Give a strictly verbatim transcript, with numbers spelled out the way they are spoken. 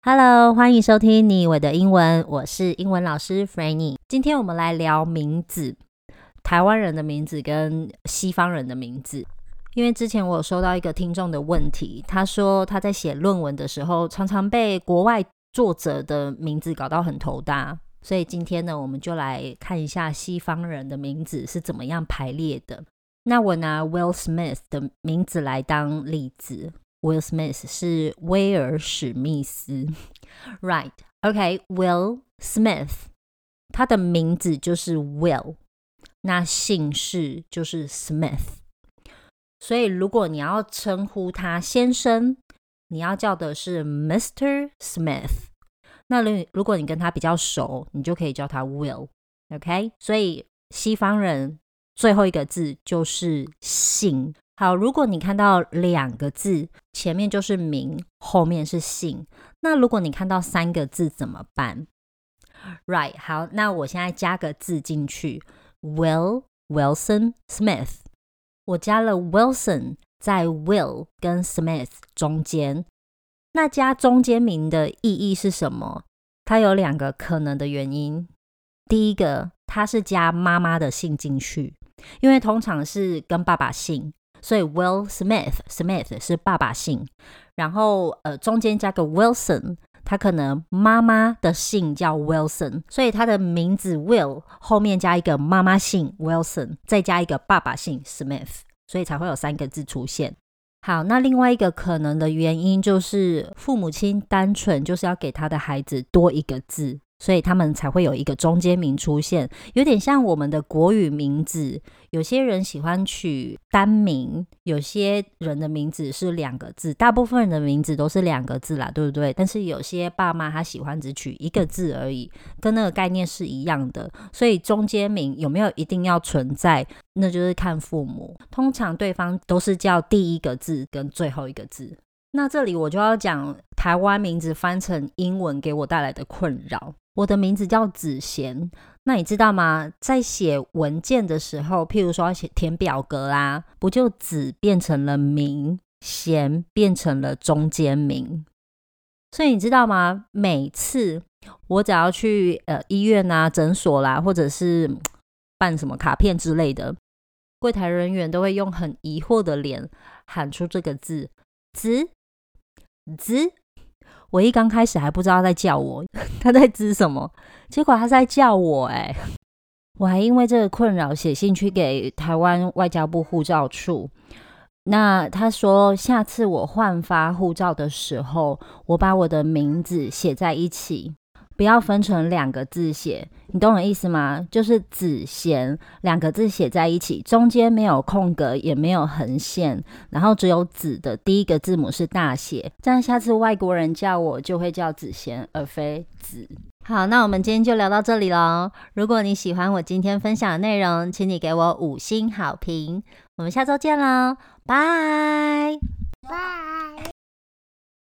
Hello， 欢迎收听你我的英文，我是英文老师 Frannie。今天我们来聊名字，台湾人的名字跟西方人的名字。因为之前我有收到一个听众的问题，他说他在写论文的时候常常被国外作者的名字搞到很头大，所以今天呢，我们就来看一下西方人的名字是怎么样排列的。那我拿 Will Smith 的名字来当例子。Will Smith 是威尔史密斯 Right, OK, Will Smith 他的名字就是 Will， 那姓氏就是 Smith， 所以如果你要称呼他先生，你要叫的是 Mister Smith， 那如果你跟他比较熟，你就可以叫他 Will， OK， 所以西方人最后一个字就是姓。好，如果你看到两个字，前面就是名，后面是姓，那如果你看到三个字怎么办？ Right, 好，那我现在加个字进去 Will, Wilson, Smith， 我加了 Wilson 在 Will 跟 Smith 中间。那加中间名的意义是什么？它有两个可能的原因。第一个，它是加妈妈的姓进去，因为通常是跟爸爸姓，所以 Will Smith Smith 是爸爸姓，然后呃中间加个 Wilson， 他可能妈妈的姓叫 Wilson， 所以他的名字 Will 后面加一个妈妈姓 Wilson， 再加一个爸爸姓 Smith， 所以才会有三个字出现。好，那另外一个可能的原因就是父母亲单纯就是要给他的孩子多一个字，所以他们才会有一个中间名出现，有点像我们的国语名字，有些人喜欢取单名，有些人的名字是两个字，大部分人的名字都是两个字啦，对不对？但是有些爸妈他喜欢只取一个字而已，跟那个概念是一样的，所以中间名有没有一定要存在，那就是看父母，通常对方都是叫第一个字跟最后一个字。那这里我就要讲台湾名字翻成英文给我带来的困扰。我的名字叫子贤，那你知道吗？在写文件的时候，譬如说要写填表格啦，不就子变成了名，贤变成了中间名。所以你知道吗？每次我只要去呃医院啊、诊所啦，或者是办什么卡片之类的，柜台人员都会用很疑惑的脸喊出这个字，子子。我一刚开始还不知道在叫我，他在滋什么，结果他在叫我欸。我还因为这个困扰写信去给台湾外交部护照处，那他说下次我换发护照的时候，我把我的名字写在一起，不要分成两个字写，你懂我意思吗？就是子贤两个字写在一起，中间没有空格也没有横线，然后只有子的第一个字母是大写，这样下次外国人叫我就会叫子贤而非子。好，那我们今天就聊到这里咯。如果你喜欢我今天分享的内容，请你给我五星好评，我们下周见咯，拜拜。